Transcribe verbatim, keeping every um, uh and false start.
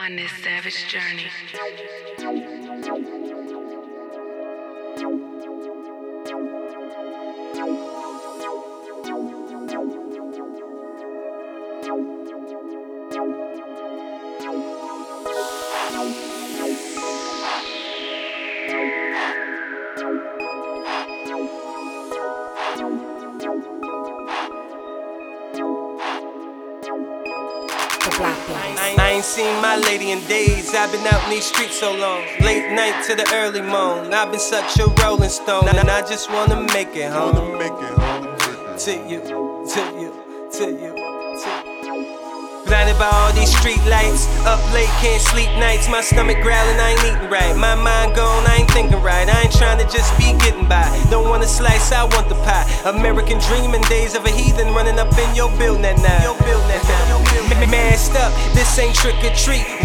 on this savage journey. I ain't seen my lady in days. I've been out in these streets so long. Late night to the early morn. I've been such a rolling stone, and I just wanna make it home. To you, to you, to you, to you. Blinded by all these street lights. Up late, can't sleep nights. My stomach growling, I ain't eating right. My mind gone, I ain't thinking right. I ain't trying to just be getting by. Don't want a slice, I want the pie. American dreaming days of a heathen running up in your building at night. Your building at night. Masked up, this ain't trick or treat.